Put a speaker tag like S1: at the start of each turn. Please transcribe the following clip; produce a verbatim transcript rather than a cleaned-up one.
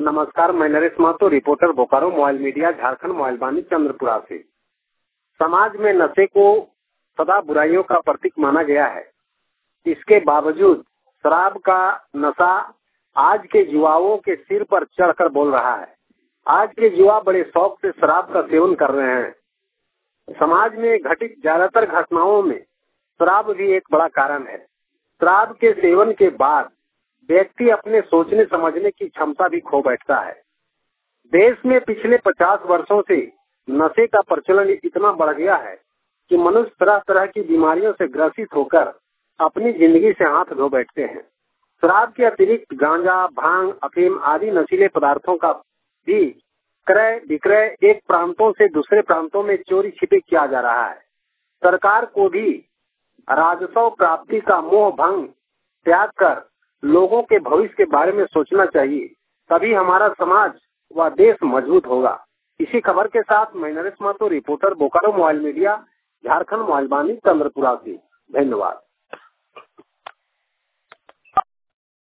S1: नमस्कार, मैं Naresh Mahto, reporter Bokaro mobile media Jharkhand mobile Vani Chandrapura से। समाज में नशे को सदा बुराइयों का प्रतीक माना गया है। इसके बावजूद शराब का नशा आज के युवाओं के सिर पर चढ़कर बोल रहा है। आज के युवा बड़े शौक से शराब का सेवन कर रहे हैं। समाज में घटित ज्यादातर घटनाओं में शराब भी एक बड़ा कारण है। शराब के सेवन के बाद व्यक्ति अपने सोचने समझने की क्षमता भी खो बैठता है। देश में पिछले पचास वर्षों से नशे का प्रचलन इतना बढ़ गया है कि मनुष्य तरह तरह की बीमारियों से ग्रसित होकर अपनी जिंदगी से हाथ धो बैठते हैं। शराब के अतिरिक्त गांजा, भांग, अफीम आदि नशीले पदार्थों का भी क्रय विक्रय एक प्रांतों से दूसरे प्रांतों में चोरी छिपे किया जा रहा है। सरकार को भी राजस्व प्राप्ति का मोह भंग त्याग कर लोगों के भविष्य के बारे में सोचना चाहिए, तभी हमारा समाज व देश मजबूत होगा। इसी खबर के साथ मैं Naresh Mahto, reporter Bokaro mobile media Jharkhand mobile Vani Chandrapura से। धन्यवाद।